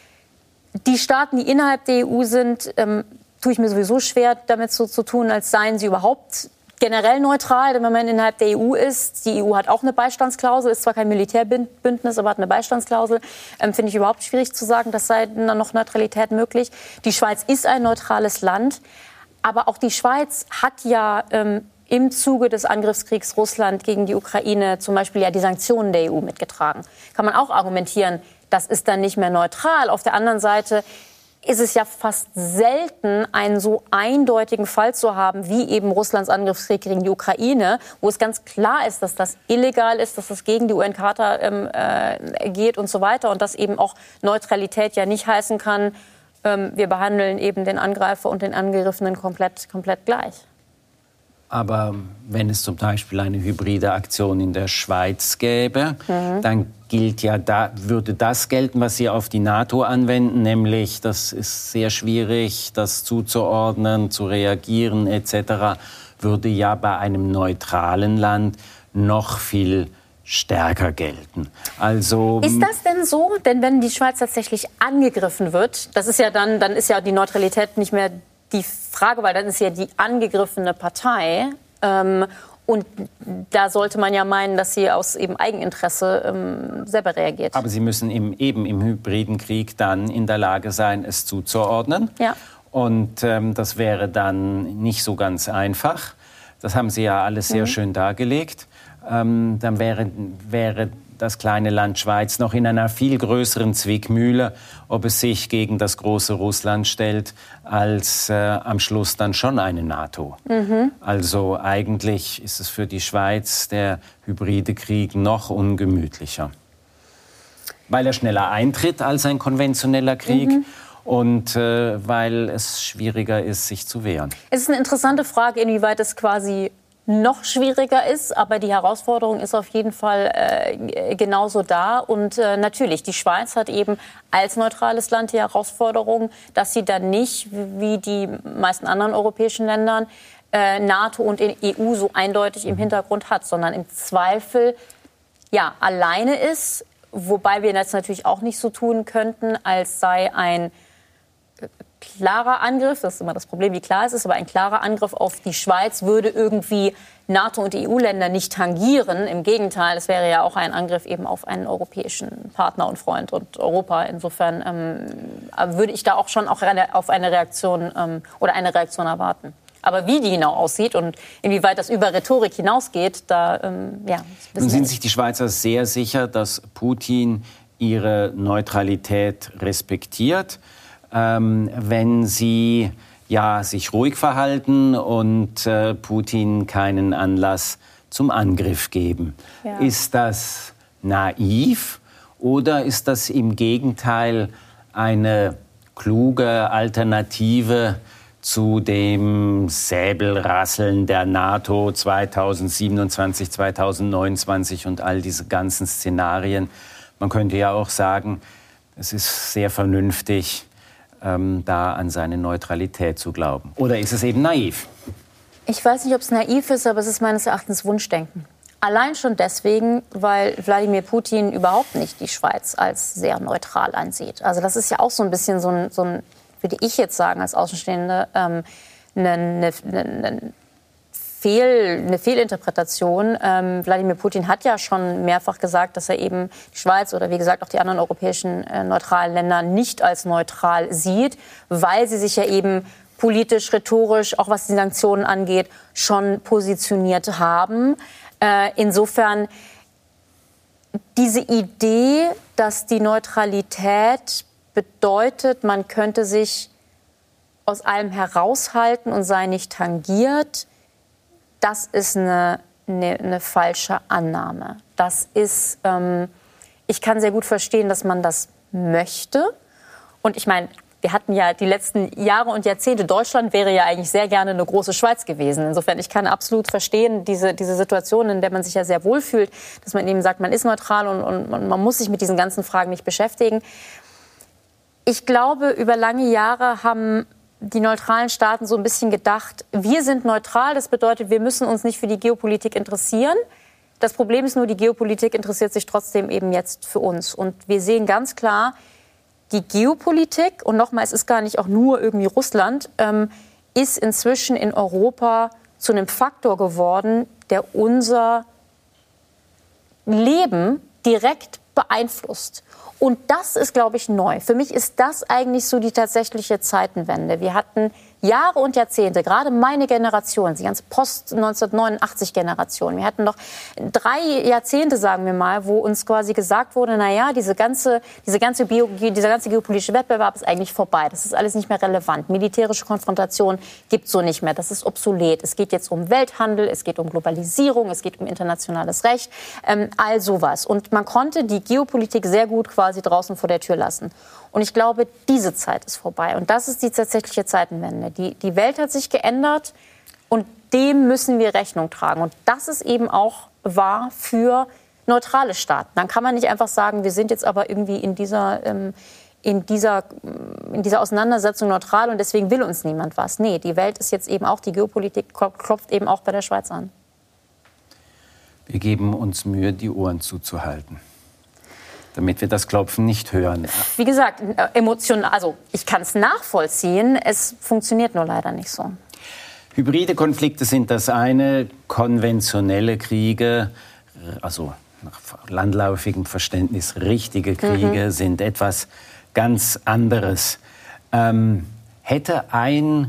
Die Staaten, die innerhalb der E U sind, ähm, tue ich mir sowieso schwer, damit so zu tun, als seien sie überhaupt generell neutral, denn wenn man innerhalb der E U ist, die E U hat auch eine Beistandsklausel, ist zwar kein Militärbündnis, aber hat eine Beistandsklausel, ähm, finde ich überhaupt schwierig zu sagen, dass sei dann noch Neutralität möglich. Die Schweiz ist ein neutrales Land, aber auch die Schweiz hat ja ähm, im Zuge des Angriffskriegs Russland gegen die Ukraine zum Beispiel ja die Sanktionen der E U mitgetragen. Kann man auch argumentieren, das ist dann nicht mehr neutral. Auf der anderen Seite ist es ja fast selten, einen so eindeutigen Fall zu haben, wie eben Russlands Angriffskrieg gegen die Ukraine, wo es ganz klar ist, dass das illegal ist, dass es gegen die U N-Charta ähm, äh, geht und so weiter. Und dass eben auch Neutralität ja nicht heißen kann, ähm, wir behandeln eben den Angreifer und den Angegriffenen komplett, komplett gleich. Aber wenn es zum Beispiel eine hybride Aktion in der Schweiz gäbe, mhm. dann gilt ja da, würde das gelten, was Sie auf die NATO anwenden, nämlich das ist sehr schwierig, das zuzuordnen, zu reagieren et cetera, würde ja bei einem neutralen Land noch viel stärker gelten. Also ist das denn so? Denn wenn die Schweiz tatsächlich angegriffen wird, das ist ja dann, dann ist ja die Neutralität nicht mehr die Frage, weil dann ist ja die angegriffene Partei ähm, und da sollte man ja meinen, dass sie aus eben Eigeninteresse ähm, selber reagiert. Aber Sie müssen im, eben im hybriden Krieg dann in der Lage sein, es zuzuordnen. Ja. Und ähm, das wäre dann nicht so ganz einfach. Das haben Sie ja alles sehr mhm. schön dargelegt. Ähm, dann wäre, wäre das kleine Land Schweiz noch in einer viel größeren Zwickmühle, ob es sich gegen das große Russland stellt, als äh, am Schluss dann schon eine NATO. Mhm. Also eigentlich ist es für die Schweiz der hybride Krieg noch ungemütlicher, weil er schneller eintritt als ein konventioneller Krieg. Mhm. Und äh, weil es schwieriger ist, sich zu wehren. Es ist eine interessante Frage, inwieweit es quasi noch schwieriger ist, aber die Herausforderung ist auf jeden Fall äh, genauso da. Und äh, natürlich, die Schweiz hat eben als neutrales Land die Herausforderung, dass sie dann nicht, wie die meisten anderen europäischen Länder, äh, NATO und E U so eindeutig im Hintergrund hat, sondern im Zweifel ja alleine ist, wobei wir das natürlich auch nicht so tun könnten, als sei ein klarer Angriff, das ist immer das Problem, wie klar es ist, aber ein klarer Angriff auf die Schweiz würde irgendwie NATO und E U-Länder nicht tangieren. Im Gegenteil, es wäre ja auch ein Angriff eben auf einen europäischen Partner und Freund und Europa. Insofern ähm, würde ich da auch schon auch eine, auf eine Reaktion ähm, oder eine Reaktion erwarten. Aber wie die genau aussieht und inwieweit das über Rhetorik hinausgeht, da ähm, ja. Nun sind sich die Schweizer sehr sicher, dass Putin ihre Neutralität respektiert. Ähm, wenn sie ja, sich ruhig verhalten und äh, Putin keinen Anlass zum Angriff geben. Ja. Ist das naiv oder ist das im Gegenteil eine kluge Alternative zu dem Säbelrasseln der NATO zweitausendsiebenundzwanzig, zweitausendneunundzwanzig und all diese ganzen Szenarien. Man könnte ja auch sagen, es ist sehr vernünftig, ähm, da an seine Neutralität zu glauben. Oder ist es eben naiv? Ich weiß nicht, ob es naiv ist, aber es ist meines Erachtens Wunschdenken. Allein schon deswegen, weil Wladimir Putin überhaupt nicht die Schweiz als sehr neutral ansieht. Also das ist ja auch so ein bisschen so ein, so ein würde ich jetzt sagen als Außenstehende, ähm, eine, eine, eine, Fehl, eine Fehlinterpretation. Ähm, Wladimir Putin hat ja schon mehrfach gesagt, dass er eben die Schweiz oder wie gesagt auch die anderen europäischen äh, neutralen Länder nicht als neutral sieht, weil sie sich ja eben politisch, rhetorisch, auch was die Sanktionen angeht, schon positioniert haben. Äh, insofern diese Idee, dass die Neutralität bedeutet, man könnte sich aus allem heraushalten und sei nicht tangiert, das ist eine, eine, eine falsche Annahme. Das ist, ähm, ich kann sehr gut verstehen, dass man das möchte. Und ich meine, wir hatten ja die letzten Jahre und Jahrzehnte, Deutschland wäre ja eigentlich sehr gerne eine große Schweiz gewesen. Insofern, ich kann absolut verstehen, diese, diese Situation, in der man sich ja sehr wohlfühlt, dass man eben sagt, man ist neutral und, und, und man muss sich mit diesen ganzen Fragen nicht beschäftigen. Ich glaube, über lange Jahre haben die neutralen Staaten so ein bisschen gedacht, wir sind neutral, das bedeutet, wir müssen uns nicht für die Geopolitik interessieren. Das Problem ist nur, die Geopolitik interessiert sich trotzdem eben jetzt für uns. Und wir sehen ganz klar, die Geopolitik, und nochmal, es ist gar nicht auch nur irgendwie Russland, ähm, ist inzwischen in Europa zu einem Faktor geworden, der unser Leben direkt beeinflusst. Und das ist, glaube ich, neu. Für mich ist das eigentlich so die tatsächliche Zeitenwende. Wir hatten Jahre und Jahrzehnte, gerade meine Generation, die ganze Post-neunzehnhundertneunundachtzig-Generation, wir hatten noch drei Jahrzehnte, sagen wir mal, wo uns quasi gesagt wurde, na ja, diese ganze, diese ganze Bio, dieser ganze geopolitische Wettbewerb ist eigentlich vorbei. Das ist alles nicht mehr relevant. Militärische Konfrontation gibt es so nicht mehr. Das ist obsolet. Es geht jetzt um Welthandel, es geht um Globalisierung, es geht um internationales Recht, ähm, all sowas. Und man konnte die Geopolitik sehr gut quasi draußen vor der Tür lassen. Und ich glaube, diese Zeit ist vorbei. Und das ist die tatsächliche Zeitenwende. Die, die Welt hat sich geändert und dem müssen wir Rechnung tragen. Und das ist eben auch wahr für neutrale Staaten. Dann kann man nicht einfach sagen, wir sind jetzt aber irgendwie in dieser, ähm, in dieser, in dieser Auseinandersetzung neutral und deswegen will uns niemand was. Nee, die Welt ist jetzt eben auch, die Geopolitik klopft eben auch bei der Schweiz an. Wir geben uns Mühe, die Ohren zuzuhalten, damit wir das Klopfen nicht hören. Wie gesagt, emotional, also ich kann es nachvollziehen, es funktioniert nur leider nicht so. Hybride Konflikte sind das eine, konventionelle Kriege, also nach landläufigem Verständnis richtige Kriege, mhm. sind etwas ganz anderes. Ähm, hätte ein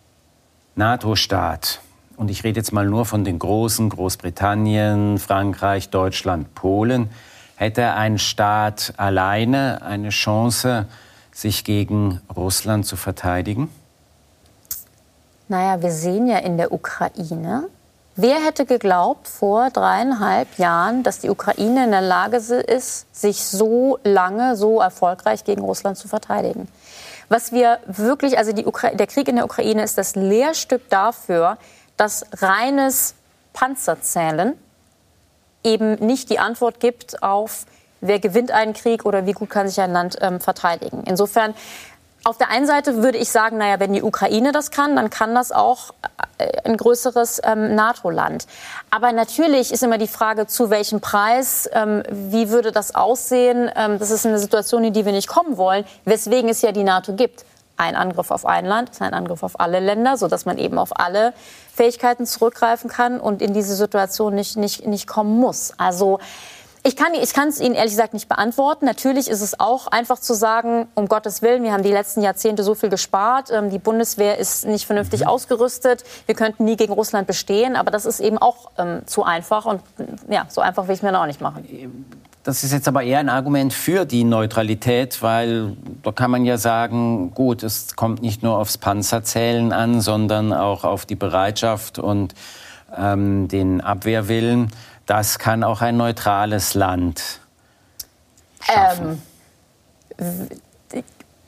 NATO-Staat, und ich rede jetzt mal nur von den großen, Großbritannien, Frankreich, Deutschland, Polen, hätte ein Staat alleine eine Chance, sich gegen Russland zu verteidigen? Naja, wir sehen ja in der Ukraine, wer hätte geglaubt vor dreieinhalb Jahren, dass die Ukraine in der Lage ist, sich so lange, so erfolgreich gegen Russland zu verteidigen? Was wir wirklich, also die Ukra- der Krieg in der Ukraine ist das Lehrstück dafür, dass reines Panzerzählen eben nicht die Antwort gibt auf, wer gewinnt einen Krieg oder wie gut kann sich ein Land ähm, verteidigen. Insofern, auf der einen Seite würde ich sagen, naja, wenn die Ukraine das kann, dann kann das auch äh, ein größeres ähm, NATO-Land. Aber natürlich ist immer die Frage, zu welchem Preis, ähm, wie würde das aussehen? Ähm, das ist eine Situation, in die wir nicht kommen wollen, weswegen es ja die NATO gibt. Ein Angriff auf ein Land ist ein Angriff auf alle Länder, sodass man eben auf alle Fähigkeiten zurückgreifen kann und in diese Situation nicht, nicht, nicht kommen muss. Also ich kann ich kann es Ihnen ehrlich gesagt nicht beantworten. Natürlich ist es auch einfach zu sagen, um Gottes Willen, wir haben die letzten Jahrzehnte so viel gespart, ähm, die Bundeswehr ist nicht vernünftig mhm. ausgerüstet, wir könnten nie gegen Russland bestehen, aber das ist eben auch ähm, zu einfach und ja, so einfach will ich es mir dann auch nicht machen. Das ist jetzt aber eher ein Argument für die Neutralität, weil da kann man ja sagen, gut, es kommt nicht nur aufs Panzerzählen an, sondern auch auf die Bereitschaft und ähm, den Abwehrwillen. Das kann auch ein neutrales Land schaffen. Ähm,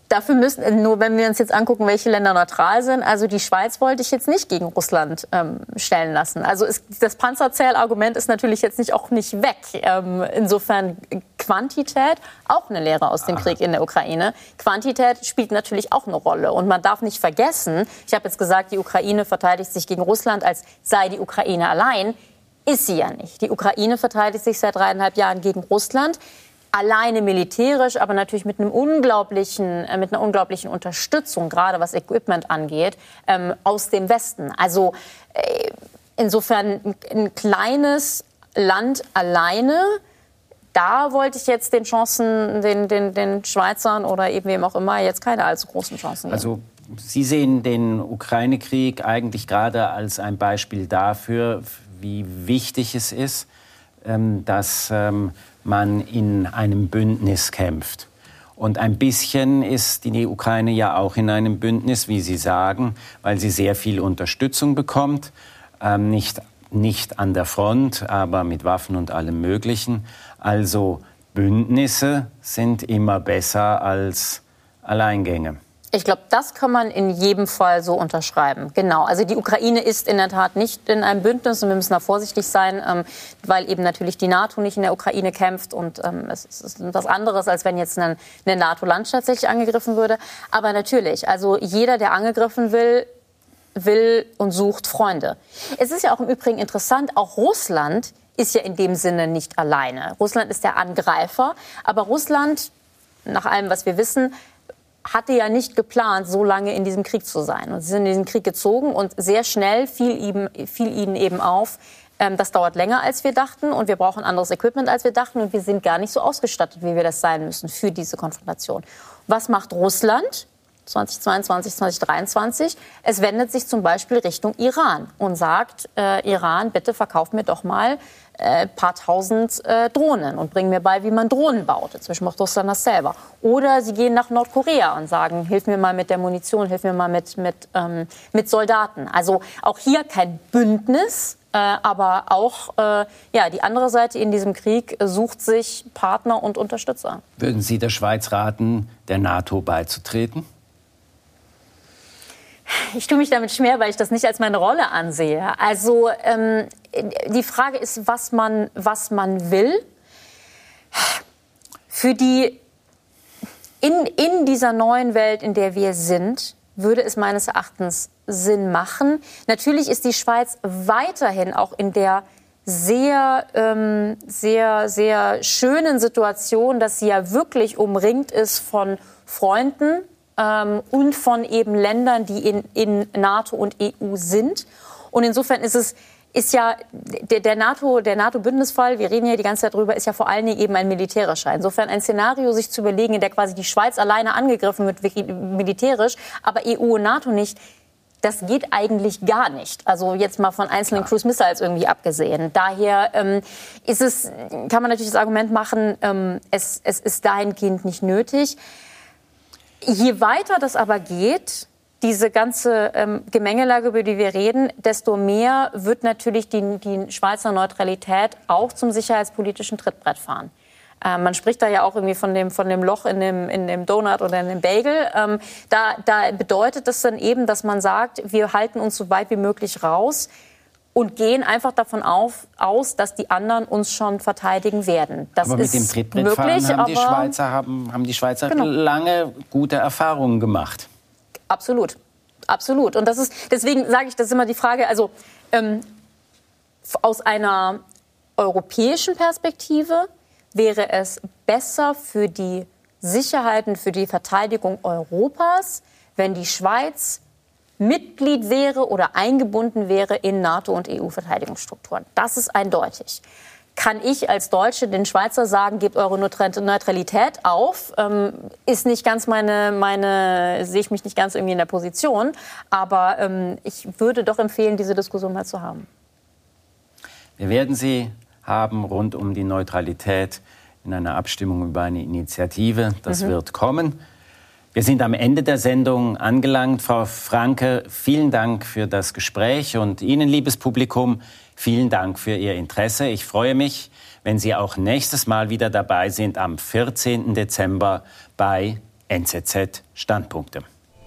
Dafür müssen, nur wenn wir uns jetzt angucken, welche Länder neutral sind, also die Schweiz wollte ich jetzt nicht gegen Russland ähm, stellen lassen. Also ist, das Panzerzählargument ist natürlich jetzt nicht auch nicht weg. Ähm, insofern Quantität auch eine Lehre aus dem Aha. Krieg in der Ukraine. Quantität spielt natürlich auch eine Rolle. Und man darf nicht vergessen, ich habe jetzt gesagt, die Ukraine verteidigt sich gegen Russland, als sei die Ukraine allein. Ist sie ja nicht. Die Ukraine verteidigt sich seit dreieinhalb Jahren gegen Russland. Alleine militärisch, aber natürlich mit einem unglaublichen, äh, mit einer unglaublichen Unterstützung, gerade was Equipment angeht, ähm, aus dem Westen. Also äh, insofern ein, ein kleines Land alleine. Da wollte ich jetzt den Chancen, den, den, den Schweizern oder eben wem auch immer, jetzt keine allzu großen Chancen geben. Also Sie sehen den Ukraine-Krieg eigentlich gerade als ein Beispiel dafür, wie wichtig es ist, ähm, dass ähm, man in einem Bündnis kämpft. Und ein bisschen ist die Ukraine ja auch in einem Bündnis, wie Sie sagen, weil sie sehr viel Unterstützung bekommt. Ähm, nicht, nicht an der Front, aber mit Waffen und allem Möglichen. Also Bündnisse sind immer besser als Alleingänge. Ich glaube, das kann man in jedem Fall so unterschreiben. Genau. Also die Ukraine ist in der Tat nicht in einem Bündnis und wir müssen da vorsichtig sein, ähm, weil eben natürlich die NATO nicht in der Ukraine kämpft und ähm, es ist was anderes, als wenn jetzt ein, ein NATO-Land tatsächlich angegriffen würde. Aber natürlich, also jeder, der angegriffen will, will und sucht Freunde. Es ist ja auch im Übrigen interessant, auch Russland ist ja in dem Sinne nicht alleine. Russland ist der Angreifer, aber Russland, nach allem, was wir wissen, hatte ja nicht geplant, so lange in diesem Krieg zu sein. Und sie sind in diesen Krieg gezogen und sehr schnell fiel, ihm, fiel ihnen eben auf, ähm, das dauert länger, als wir dachten und wir brauchen anderes Equipment, als wir dachten und wir sind gar nicht so ausgestattet, wie wir das sein müssen für diese Konfrontation. Was macht Russland zweitausendzweiundzwanzig, zweitausenddreiundzwanzig? Es wendet sich zum Beispiel Richtung Iran und sagt, äh, Iran, bitte verkauf mir doch mal ein äh, paar tausend äh, Drohnen und bringen mir bei, wie man Drohnen baut. Inzwischen macht Russland das selber. Oder sie gehen nach Nordkorea und sagen, hilf mir mal mit der Munition, hilf mir mal mit, mit, ähm, mit Soldaten. Also auch hier kein Bündnis, äh, aber auch äh, ja, die andere Seite in diesem Krieg sucht sich Partner und Unterstützer. Würden Sie der Schweiz raten, der NATO beizutreten? Ich tue mich damit schwer, weil ich das nicht als meine Rolle ansehe. Also ähm, die Frage ist, was man, was man will. Für die in, in dieser neuen Welt, in der wir sind, würde es meines Erachtens Sinn machen. Natürlich ist die Schweiz weiterhin auch in der sehr, ähm, sehr, sehr schönen Situation, dass sie ja wirklich umringt ist von Freunden, und von eben Ländern, die in, in NATO und E U sind. Und insofern ist es ist ja der, der NATO, der NATO-Bündnisfall, wir reden ja die ganze Zeit drüber, ist ja vor allen Dingen eben ein militärischer. Insofern ein Szenario, sich zu überlegen, in der quasi die Schweiz alleine angegriffen wird, militärisch, aber E U und NATO nicht, das geht eigentlich gar nicht. Also jetzt mal von einzelnen Cruise Missiles irgendwie abgesehen. Daher ähm, ist es, kann man natürlich das Argument machen, ähm, es, es ist dahingehend nicht nötig. Je weiter das aber geht, diese ganze ähm, Gemengelage, über die wir reden, desto mehr wird natürlich die, die Schweizer Neutralität auch zum sicherheitspolitischen Trittbrett fahren. Ähm, man spricht da ja auch irgendwie von dem, von dem Loch in dem, in dem Donut oder in dem Bagel. Ähm, da, da bedeutet das dann eben, dass man sagt, wir halten uns so weit wie möglich raus und gehen einfach davon auf, aus, dass die anderen uns schon verteidigen werden. Das aber mit ist dem Trittbrettfahren haben die Schweizer, haben, haben die Schweizer genau. lange gute Erfahrungen gemacht. Absolut, absolut. Und das ist, deswegen sage ich, das ist immer die Frage, also ähm, aus einer europäischen Perspektive wäre es besser für die Sicherheit und für die Verteidigung Europas, wenn die Schweiz Mitglied wäre oder eingebunden wäre in NATO- und E U-Verteidigungsstrukturen. Das ist eindeutig. Kann ich als Deutsche den Schweizer sagen, gebt eure Neutralität auf? Ähm, ist nicht ganz meine, meine, sehe ich mich nicht ganz irgendwie in der Position. Aber ähm, ich würde doch empfehlen, diese Diskussion mal zu haben. Wir werden sie haben rund um die Neutralität in einer Abstimmung über eine Initiative. Das mhm. wird kommen. Wir sind am Ende der Sendung angelangt. Frau Franke, vielen Dank für das Gespräch und Ihnen, liebes Publikum, vielen Dank für Ihr Interesse. Ich freue mich, wenn Sie auch nächstes Mal wieder dabei sind am vierzehnten Dezember bei N Z Z Standpunkte.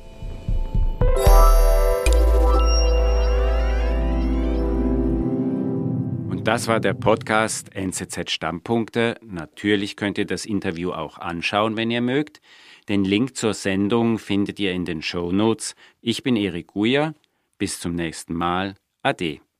Und das war der Podcast N Z Z Standpunkte. Natürlich könnt ihr das Interview auch anschauen, wenn ihr mögt. Den Link zur Sendung findet ihr in den Shownotes. Ich bin Erik Guyer. Bis zum nächsten Mal. Ade.